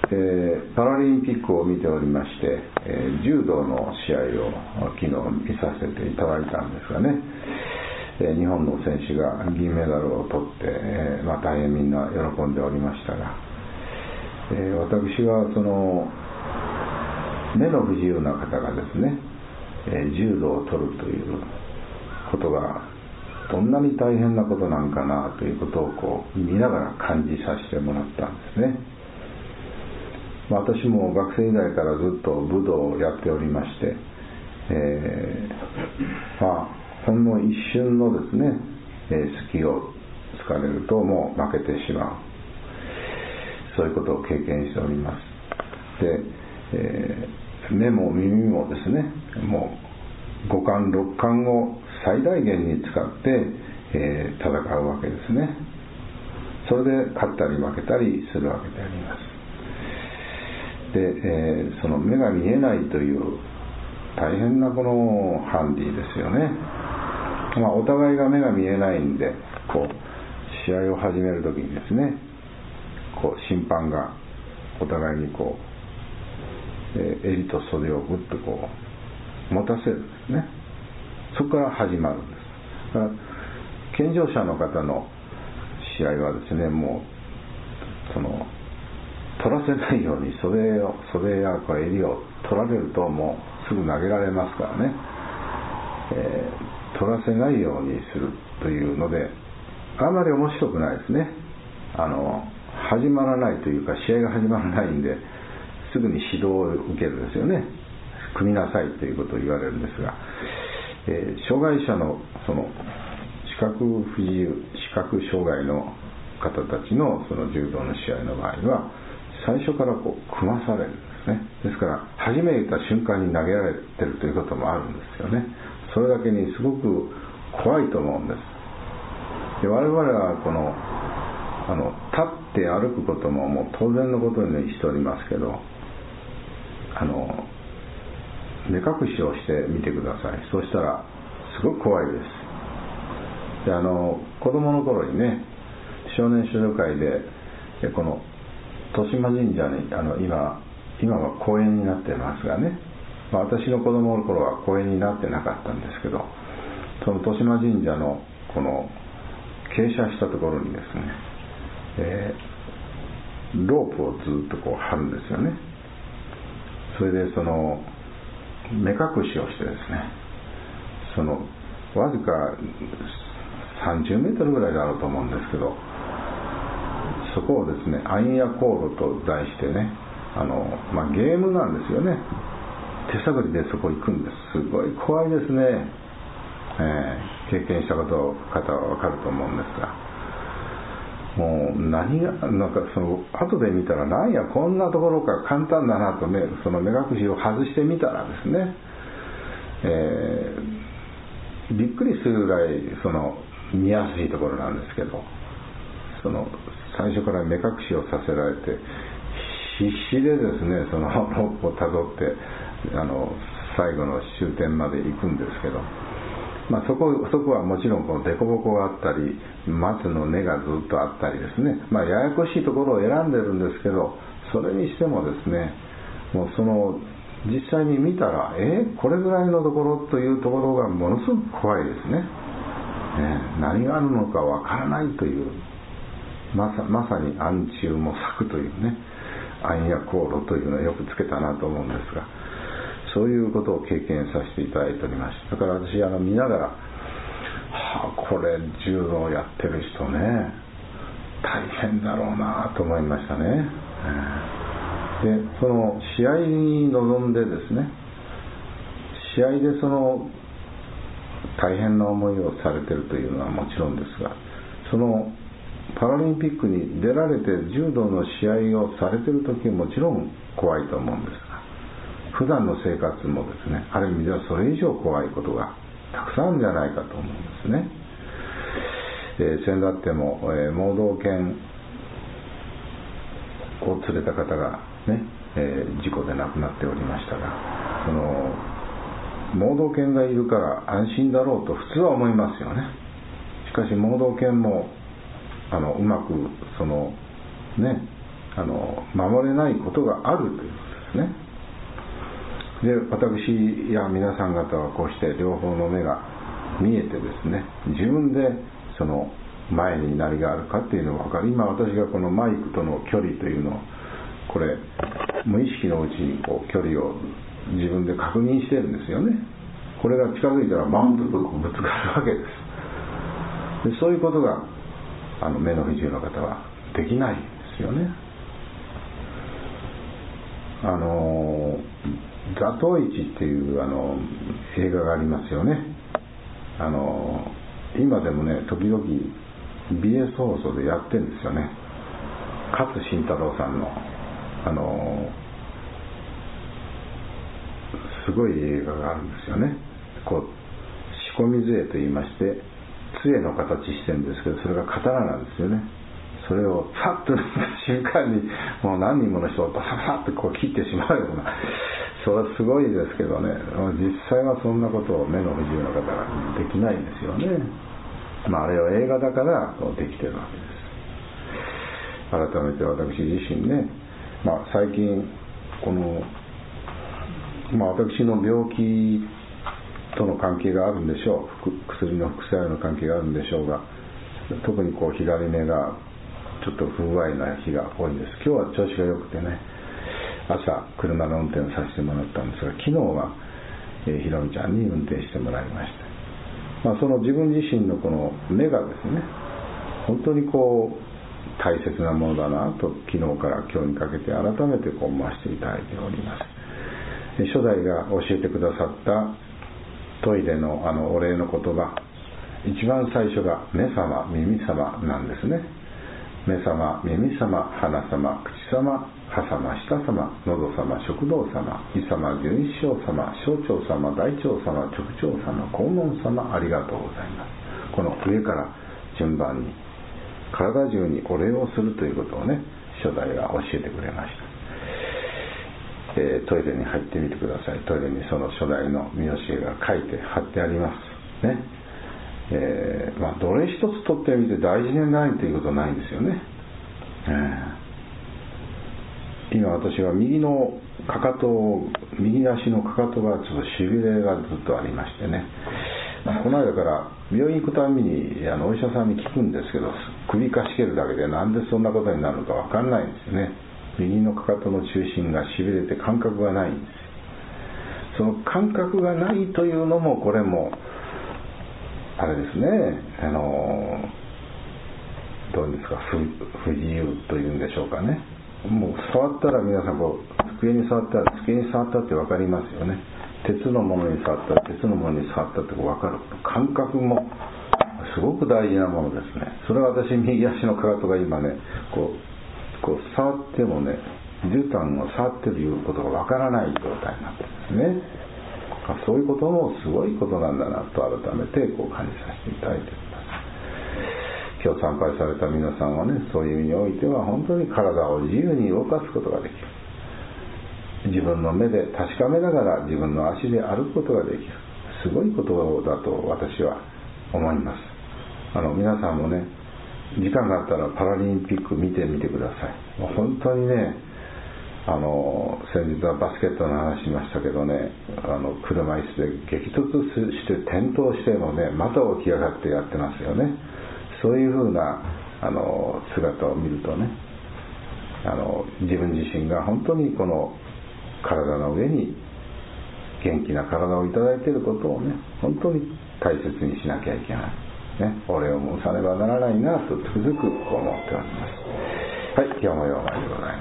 パラリンピックを見ておりまして、柔道の試合を昨日見させていただいたんですがね、日本の選手が銀メダルを取って、大変みんな喜んでおりましたが、私はその目の不自由な方がですね、柔道を取るということがどんなに大変なことなんかなということを見ながら感じさせてもらったんですね。私も学生時代からずっと武道をやっておりまして、ほんの一瞬のですね、隙を突かれるともう負けてしまう、そういうことを経験しております。で、目も耳もですね、もう五感六感を最大限に使って、戦うわけですね。それで勝ったり負けたりするわけであります。で、その目が見えないという大変なこのハンディですよね。お互いが目が見えないんで、試合を始めるときにですね、審判がお互いに襟と袖をぐっと持たせるんですね。そこから始まるんです。だから健常者の方の試合はですね、もう取らせないように袖や襟を取られるともうすぐ投げられますからね、取らせないようにするというのであまり面白くないですね。始まらないというか、試合が始まらないんですぐに指導を受けるんですよね。組みなさいということを言われるんですが、障害者の視覚不自由、視覚障害の方たちの柔道の試合の場合は最初から組まされるんですね。ですから初めた瞬間に投げられてるということもあるんですよね。それだけにすごく怖いと思うんです。で、我々は立って歩くことももう当然のことにしておりますけど、目隠しをしてみてください。そうしたらすごく怖いです。で、子供の頃にね、少年少女会でこの豊島神社に今は公園になってますがね、私の子供の頃は公園になってなかったんですけど、その豊島神社のこの傾斜したところにですね、ロープをずっと張るんですよね。それで目隠しをしてですね、わずか30メートルぐらいであろうと思うんですけど、そこをですね、暗夜航路と題してね、ゲームなんですよね。手探りでそこ行くんです。すごい怖いですね。経験した方は分かると思うんですが、もう何が後で見たら、なんやこんなところか簡単だなとね、その目隠しを外してみたらですね、びっくりするぐらい見やすいところなんですけど、最初から目隠しをさせられて必死でですね、ロープをたどって最後の終点まで行くんですけど、そこはもちろん凸凹があったり松の根がずっとあったりですね、ややこしいところを選んでるんですけど、それにしてもですね、もう実際に見たらこれぐらいのところというところがものすごく怖いですね。何があるのかわからないという、まさに暗中模索というね、暗夜航路というのはよくつけたなと思うんですが、そういうことを経験させていただいておりました。だから私見ながら、これ柔道をやってる人ね、大変だろうなと思いましたね。で、その試合に臨んでですね、試合で大変な思いをされているというのはもちろんですが、パラリンピックに出られて柔道の試合をされている時はもちろん怖いと思うんですが、普段の生活もですね、ある意味ではそれ以上怖いことがたくさんあるんじゃないかと思うんですね。先だっても、盲導犬を連れた方がね、事故で亡くなっておりましたが、盲導犬がいるから安心だろうと普通は思いますよね。しかし盲導犬もうまく守れないことがあるということですね。で、私や皆さん方はこうして両方の目が見えてですね、自分でその前に何があるかっていうのが分かる。今私がこのマイクとの距離というのを、これ無意識のうちにこう距離を自分で確認してるんですよね。これが近づいたらバンとぶつかるわけです。で、そういうことが目の不自由な方はできないんですよね。座頭市っていう映画がありますよね。今でもね、時々 BS 放送でやってるんですよね。勝新太郎さんのすごい映画があるんですよね。こう仕込み杖と言いまして、杖の形してるんですけど、それが刀なんですよね。それをさっと抜いた瞬間にもう何人もの人をバサバサッとこう切ってしまうような、それはすごいですけどね、実際はそんなことを目の不自由な方ができないんですよね。あれは映画だからできてるわけです。改めて私自身ね、最近この、私の病気との関係があるんでしょう。薬の副作用の関係があるんでしょうが、特にこう左目がちょっと不具合な日が多いんです。今日は調子が良くてね、朝車の運転をさせてもらったんですが、昨日はひろみちゃんに運転してもらいました。その自分自身のこの目がですね、本当にこう大切なものだなと、昨日から今日にかけて改めてこう思わせていただいております。初代が教えてくださったトイレのお礼の言葉、一番最初が目様耳様なんですね。目様耳様鼻様口様歯様舌様喉様食道様胃様十一生様小腸様大腸様直腸様肛門様、ありがとうございます。この上から順番に体中にお礼をするということをね、初代が教えてくれました。トイレに入ってみてください。トイレにその初代の見教えが書いて貼ってありますね。どれ一つ取ってみて大事にないということはないんですよね。今私は右のかかと、右足のかかとがちょっとしびれがずっとありましてね、この間から病院行くたびにお医者さんに聞くんですけど、首かしげるだけでなんでそんなことになるのか分かんないんですよね。右のかかとの中心がしびれて感覚がないんです。その感覚がないというのも、これもあれですね、どうですか、不自由というんでしょうかね。もう触ったら皆さんこう机に触ったら机に触ったって分かりますよね。鉄のものに触ったら鉄のものに触ったって分かる。感覚もすごく大事なものですね。それは私、右足のかかとが今ね、こう触ってもね、絨毯を触ってるいうことが分からない状態になってるんですね。そういうこともすごいことなんだなと改めてこう感じさせていただいています。今日参拝された皆さんはね、そういう意味においては本当に体を自由に動かすことができる。自分の目で確かめながら自分の足で歩くことができる。すごいことだと私は思います。皆さんもね、時間があったらパラリンピック見てみてください。もう本当にね、先日はバスケットの話しましたけどね、車椅子で激突して転倒してもね、また起き上がってやってますよね。そういうふうな姿を見るとね、自分自身が本当にこの体の上に元気な体をいただいていることをね、本当に大切にしなきゃいけないね、お礼を申さねばならないなとつくづく思っております。はい、今日もようまいでございます。